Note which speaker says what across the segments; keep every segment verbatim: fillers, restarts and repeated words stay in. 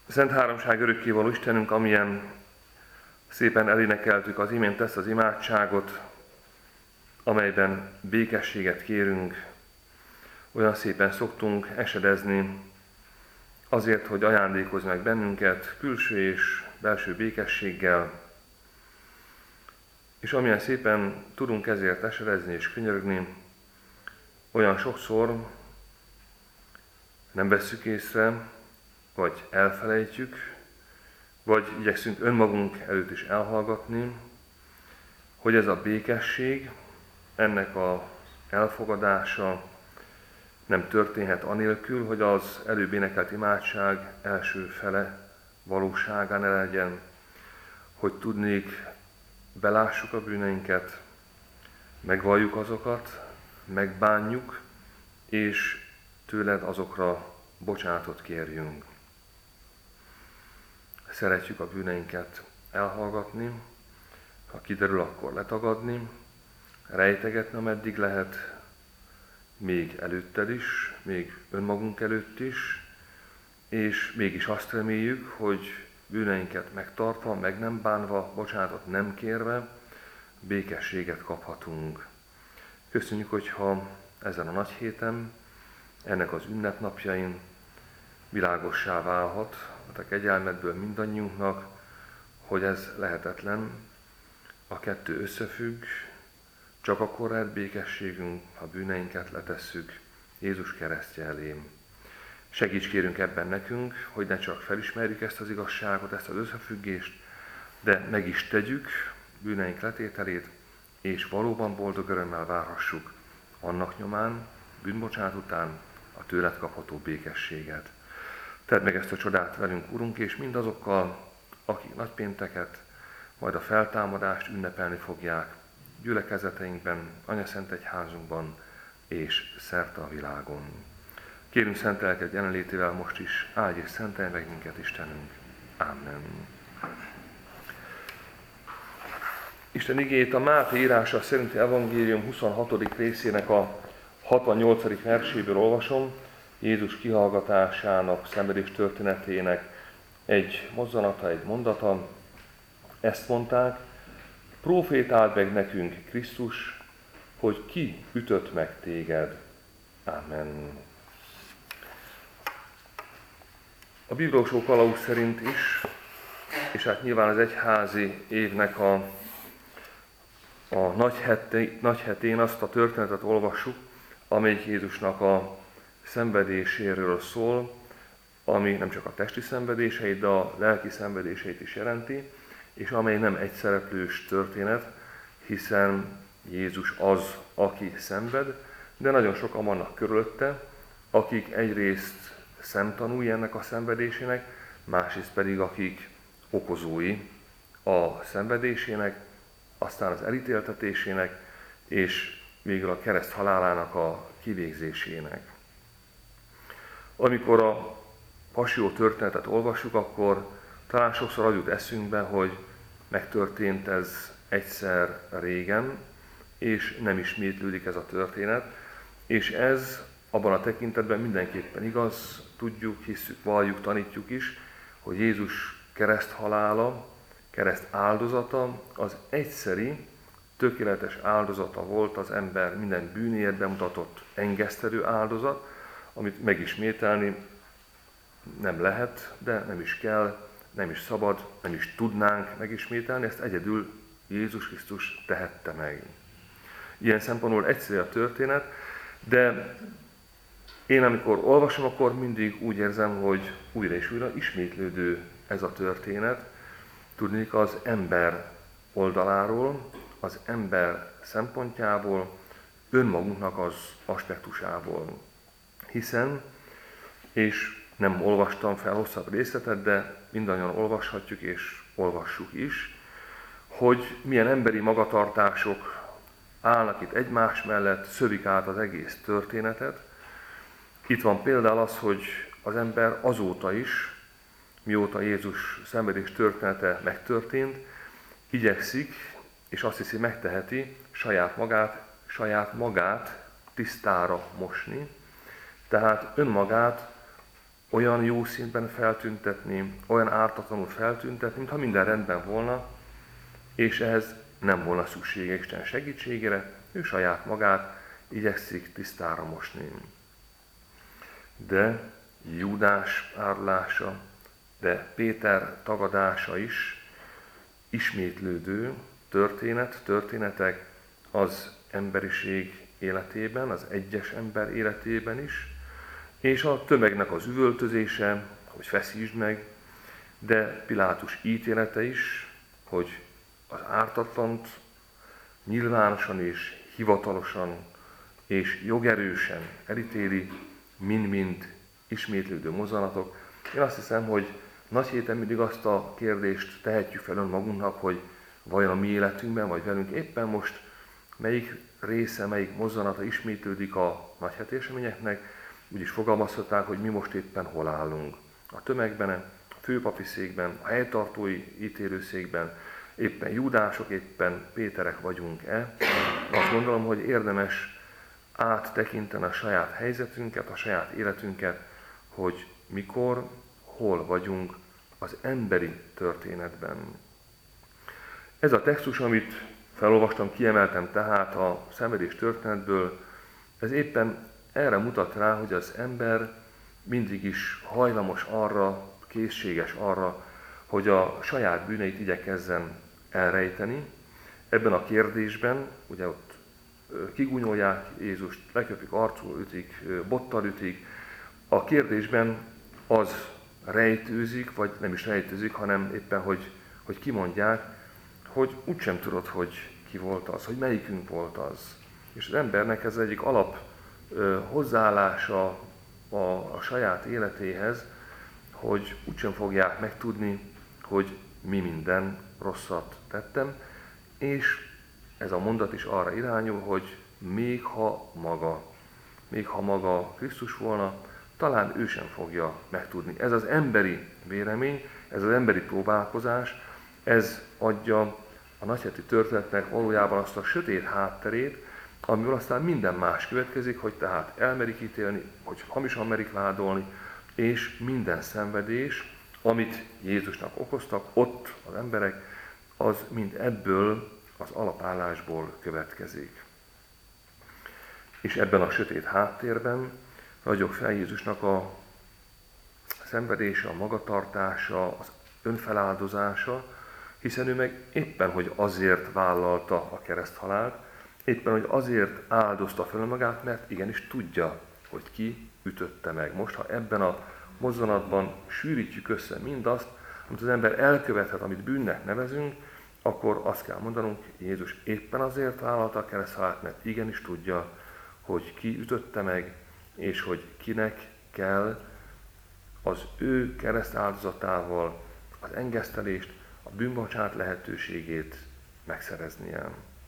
Speaker 1: Szent Háromság örökkévaló Istenünk, amilyen szépen elénekeltük az imént ezt az imádságot, amelyben békességet kérünk, olyan szépen szoktunk esedezni azért, hogy ajándékozz meg bennünket külső és belső békességgel, és amilyen szépen tudunk ezért esedezni és könyörögni, olyan sokszor nem vesszük észre, vagy elfelejtjük, vagy igyekszünk önmagunk előtt is elhallgatni, hogy ez a békesség, ennek az elfogadása nem történhet anélkül, hogy az előbb énekelt imádság első fele valóságán ne legyen, hogy tudnék, belássuk a bűneinket, megvalljuk azokat, megbánjuk, és tőled azokra bocsánatot kérjünk. Szeretjük a bűneinket elhallgatni, ha kiderül, akkor letagadni, rejtegetni, ameddig lehet, még előtted is, még önmagunk előtt is, és mégis azt reméljük, hogy bűneinket megtartva, meg nem bánva, bocsánatot nem kérve, békességet kaphatunk. Köszönjük, hogyha ezen a nagy héten, ennek az ünnepnapjain világossá válhat a te kegyelmedből mindannyiunknak, hogy ez lehetetlen, a kettő összefügg, csak akkor lehet békességünk, ha bűneinket letesszük Jézus keresztje elé. Segíts kérünk ebben nekünk, hogy ne csak felismerjük ezt az igazságot, ezt az összefüggést, de meg is tegyük bűneink letételét, és valóban boldog örömmel várhassuk annak nyomán, bűnbocsánat után a tőled kapható békességet. Tedd meg ezt a csodát velünk, Urunk, és mindazokkal, akik nagypénteket, majd a feltámadást ünnepelni fogják, gyülekezeteinkben, Anyaszent Egyházunkban és szerte a világon. Kérünk szent lelked jelenlétével most is, áldj és szentelj meg minket, Istenünk. Amen. Isten igéjét a Máté írása szerinti evangélium huszonhatodik részének a hatvannyolcadik verséből olvasom, Jézus kihallgatásának, szenvedés történetének egy mozzanata, egy mondata. Ezt mondták: profétáld meg nekünk, Krisztus, hogy ki ütött meg téged. Amen. A bírósó kalauz szerint is, és hát nyilván az egyházi évnek a, a nagy, heti, nagy hetén azt a történetet olvassuk, amely Jézusnak a szenvedéséről szól, ami nem csak a testi szenvedéseit, de a lelki szenvedéseit is jelenti, és amely nem egyszereplős történet, hiszen Jézus az, aki szenved, de nagyon sokan vannak körülötte, akik egyrészt szemtanúi ennek a szenvedésének, másrészt pedig akik okozói a szenvedésének, aztán az elítéltetésének, és végül a kereszt halálának a kivégzésének. Amikor a passió történetet olvassuk, akkor talán sokszor az jut eszünkbe, hogy megtörtént ez egyszer régen, és nem ismétlődik ez a történet, és ez abban a tekintetben mindenképpen igaz, tudjuk, hisszük, valljuk, tanítjuk is, hogy Jézus kereszthalála, kereszt áldozata az egyszeri, tökéletes áldozata volt, az ember minden bűnéért bemutatott engesztelő áldozat, amit megismételni nem lehet, de nem is kell, nem is szabad, nem is tudnánk megismételni, ezt egyedül Jézus Krisztus tehette meg. Ilyen szempontból egyszerű a történet, de én amikor olvasom, akkor mindig úgy érzem, hogy újra és újra ismétlődő ez a történet. Tudnék az ember oldaláról, az ember szempontjából, önmagunknak az aspektusából. Hiszen, és nem olvastam fel hosszabb részletet, de mindannyian olvashatjuk és olvassuk is, hogy milyen emberi magatartások állnak itt egymás mellett, szövik át az egész történetet. Itt van például az, hogy az ember azóta is, mióta Jézus szenvedés története megtörtént, igyekszik, és azt hiszi megteheti, saját magát, saját magát tisztára mosni, tehát önmagát olyan jó színben feltüntetni, olyan ártatlanul feltüntetni, mintha minden rendben volna, és ehhez nem volna szüksége Isten segítségére, ő saját magát igyekszik tisztára mosni. De Júdás árulása, de Péter tagadása is ismétlődő történet, történetek az emberiség életében, az egyes ember életében is, és a tömegnek az üvöltözése, hogy feszítsd meg, de Pilátus ítélete is, hogy az ártatlant nyilvánosan és hivatalosan és jogerősen elítéli, mind-mind ismétlődő mozzanatok. Én azt hiszem, hogy nagy héten mindig azt a kérdést tehetjük fel önmagunknak, hogy vajon a mi életünkben, vagy velünk éppen most melyik része, melyik mozzanata ismétlődik a nagyheti eseményeknek, úgy is fogalmazhatnák, hogy mi most éppen hol állunk. A tömegben, a főpapi székben, a helytartói ítélőszékben, éppen Júdások, éppen Péterek vagyunk-e. Azt gondolom, hogy érdemes áttekinteni a saját helyzetünket, a saját életünket, hogy mikor, hol vagyunk az emberi történetben. Ez a textus, amit felolvastam, kiemeltem tehát a szenvedés történetből, ez éppen erre mutat rá, hogy az ember mindig is hajlamos arra, készséges arra, hogy a saját bűneit igyekezzen elrejteni. Ebben a kérdésben, ugye ott kigúnyolják Jézust, leköpik, arcul ütik, bottal ütik. A kérdésben az rejtőzik, vagy nem is rejtőzik, hanem éppen, hogy, hogy kimondják, hogy úgysem tudod, hogy ki volt az, hogy melyikünk volt az. És az embernek ez egyik alap ö, hozzáállása a, a saját életéhez, hogy úgysem fogják megtudni, hogy mi minden rosszat tettem, és ez a mondat is arra irányul, hogy még ha maga, még ha maga Krisztus volna, talán ő sem fogja megtudni. Ez az emberi vélemény, ez az emberi próbálkozás, ez adja a nagyheti történetnek valójában azt a sötét hátterét, amiből aztán minden más következik, hogy tehát elmerik ítélni, hogy hamisan merik vádolni, és minden szenvedés, amit Jézusnak okoztak, ott az emberek, az mind ebből az alapállásból következik. És ebben a sötét háttérben ragyog fel Jézusnak a szenvedése, a magatartása, az önfeláldozása, hiszen ő meg éppen, hogy azért vállalta a kereszthalált, éppen, hogy azért áldozta fel magát, mert igenis tudja, hogy ki ütötte meg. Most, ha ebben a mozzanatban sűrítjük össze mindazt, amit az ember elkövethet, amit bűnnek nevezünk, akkor azt kell mondanunk, Jézus éppen azért vállalta a kereszthalált, mert igenis tudja, hogy ki ütötte meg, és hogy kinek kell az ő keresztáldozatával az engesztelést, a bűnbocsánat lehetőségét megszereznie.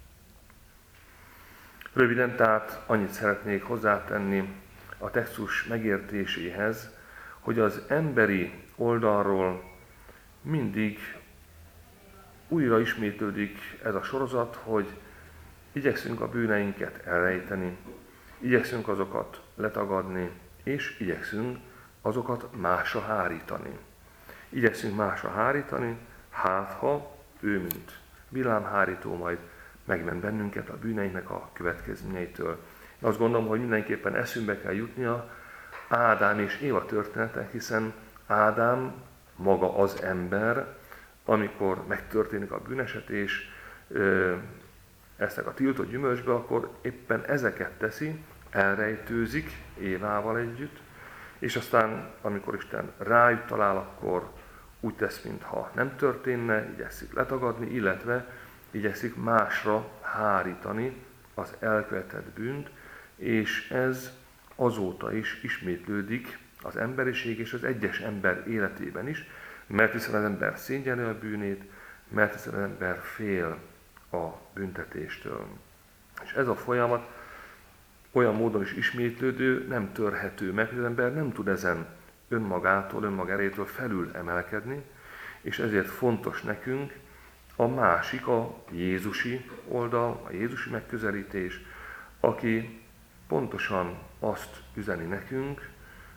Speaker 1: Röviden tehát annyit szeretnék hozzátenni a textus megértéséhez, hogy az emberi oldalról mindig újra ismétlődik ez a sorozat, hogy igyekszünk a bűneinket elrejteni, igyekszünk azokat letagadni, és igyekszünk azokat másra hárítani. Igyekszünk másra hárítani, hát ha ő, mint villámhárító, majd megment bennünket a bűneinknek a következményeitől. Én azt gondolom, hogy mindenképpen eszünkbe kell jutnia Ádám és Éva története, hiszen Ádám maga az ember, amikor megtörténik a bűnesetés, esznek a tiltott gyümölcsbe, akkor éppen ezeket teszi, elrejtőzik Évával együtt, és aztán, amikor Isten rájuk talál, akkor úgy tesz, mintha nem történne, igyekszik letagadni, illetve igyekszik másra hárítani az elkövetett bűnt, és ez azóta is ismétlődik az emberiség és az egyes ember életében is, mert hiszen az ember szégyeli a bűnét, mert hiszen az ember fél a büntetéstől. És ez a folyamat olyan módon is ismétlődő, nem törhető meg, hogy az ember nem tud ezen önmagától, önmaga erejétől felül emelkedni, és ezért fontos nekünk a másik, a jézusi oldal, a jézusi megközelítés, aki pontosan azt üzeni nekünk,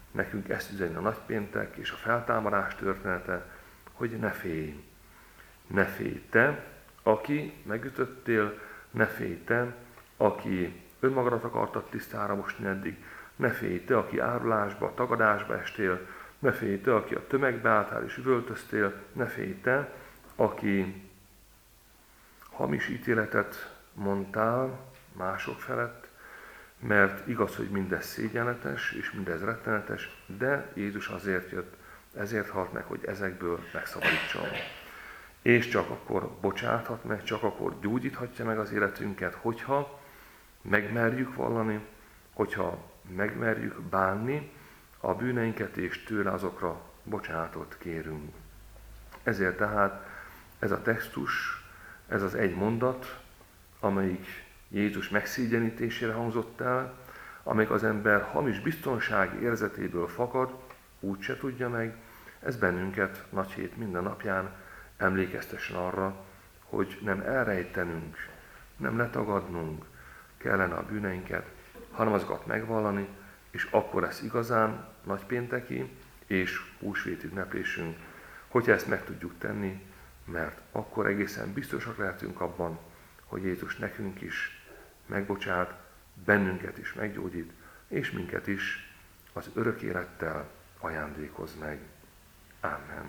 Speaker 1: nekünk ezt üzeni a nagypéntek és a feltámadás története, hogy ne félj. Ne félj te, aki megütöttél, ne félj te, aki önmagadat akartad tisztára mosni eddig, ne félj te, aki árulásba, tagadásba estél, ne félj te, aki a tömegbe álltál és üvöltöztél, ne félj te, aki hamis ítéletet mondtál mások felett, mert igaz, hogy mindez szégyenletes és mindez rettenetes, de Jézus azért jött, ezért halt meg, hogy ezekből megszabadítson. És csak akkor bocsáthat meg, csak akkor gyógyíthatja meg az életünket, hogyha megmerjük vallani, hogyha megmerjük bánni a bűneinket, és tőle azokra bocsánatot kérünk. Ezért tehát ez a textus, ez az egy mondat, amelyik Jézus megszégyenítésére hangzott el, amelyik az ember hamis biztonsági érzetéből fakad, úgy se tudja meg, ez bennünket nagy hét minden napján emlékeztessen arra, hogy nem elrejtenünk, nem letagadnunk kellene a bűneinket, hanem azokat megvallani, és akkor lesz igazán nagypénteki és húsvét ünneplésünk, hogyha ezt meg tudjuk tenni, mert akkor egészen biztosak lehetünk abban, hogy Jézus nekünk is megbocsát, bennünket is meggyógyít, és minket is az örök élettel ajándékoz meg. Amen.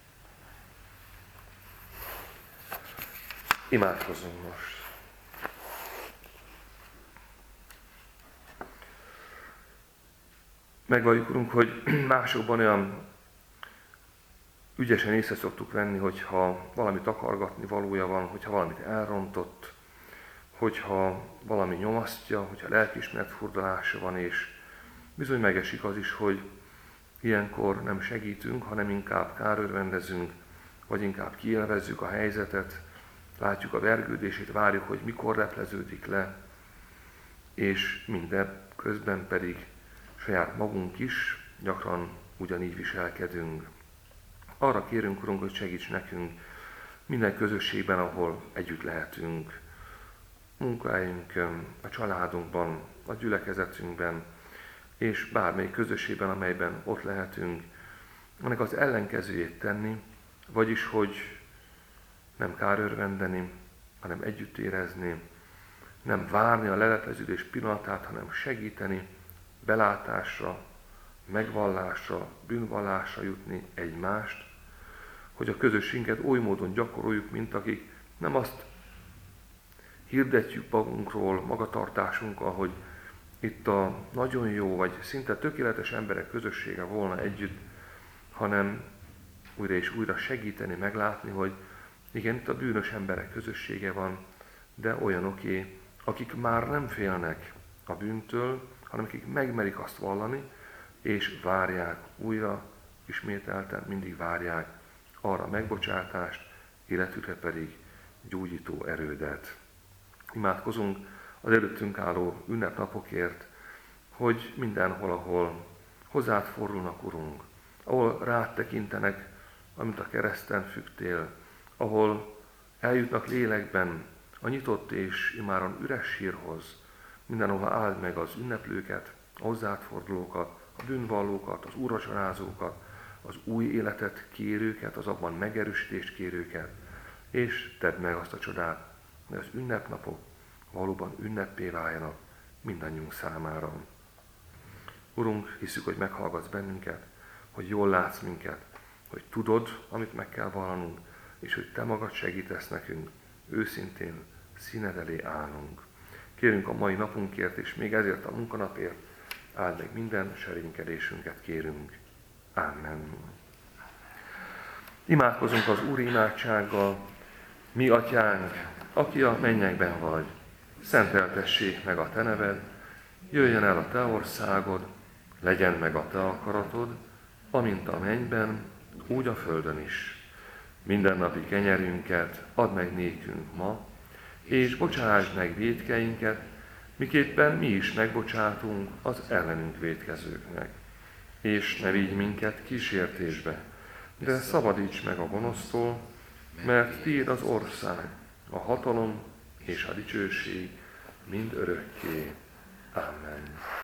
Speaker 1: Imádkozzunk most. Megvalljuk, Urunk, hogy másokban olyan ügyesen észre szoktuk venni, hogyha valamit akargatni valója van, hogyha valamit elrontott, hogyha valami nyomasztja, hogyha lelkiismeret furdalása van, és bizony megesik az is, hogy ilyenkor nem segítünk, hanem inkább kárörvendezünk, vagy inkább kielvezzük a helyzetet, látjuk a vergődését, várjuk, hogy mikor lepleződik le, és minden közben pedig saját magunk is gyakran ugyanígy viselkedünk. Arra kérünk, Urunk, hogy segíts nekünk minden közösségben, ahol együtt lehetünk, munkahelyünkön, a családunkban, a gyülekezetünkben, és bármely közösségben, amelyben ott lehetünk, ennek az ellenkezőjét tenni, vagyis, hogy nem kárörvendeni, hanem együtt érezni, nem várni a lelepleződés pillanatát, hanem segíteni, belátásra, megvallásra, bűnvallásra jutni egymást, hogy a közösségünket oly módon gyakoroljuk, mint akik nem azt hirdetjük magunkról, magatartásunkkal, hogy itt a nagyon jó, vagy szinte tökéletes emberek közössége volna együtt, hanem újra és újra segíteni, meglátni, hogy igen, itt a bűnös emberek közössége van, de olyanoké, akik már nem félnek a bűntől, hanem akik megmerik azt vallani, és várják újra, ismételten mindig várják arra megbocsátást, életükre pedig gyógyító erődet. Imádkozunk az előttünk álló ünnepnapokért, hogy mindenhol, ahol hozzád fordulnak, Urunk, ahol rád tekintenek, amint a kereszten fügtél, ahol eljutnak lélekben a nyitott és imáron üres sírhoz, mindenhol áld meg az ünneplőket, a hozzád fordulókat, a bűnvallókat, az úrvacsorázókat, az új életet kérőket, az abban megerősítést kérőket, és tedd meg azt a csodát, hogy az ünnepnapok valóban ünneppé váljanak mindannyiunk számára. Urunk, hiszük, hogy meghallgatsz bennünket, hogy jól látsz minket, hogy tudod, amit meg kell vallanunk, és hogy te magad segítesz nekünk, őszintén színed elé állnunk. Kérünk a mai napunkért, és még ezért a munkanapért, áld meg minden serénykedésünket, kérünk. Amen. Imádkozunk az Úr imádsággal. Mi atyánk, aki a mennyekben vagy, szenteltessék meg a te neved, jöjjön el a te országod, legyen meg a te akaratod, amint a mennyben, úgy a földön is. Mindennapi kenyerünket add meg nékünk ma, és bocsásd meg vétkeinket, miképpen mi is megbocsátunk az ellenünk vétkezőknek. És ne vigy minket kísértésbe, de szabadíts meg a gonosztól, mert tiéd az ország, a hatalom és a dicsőség mind örökké. Amen.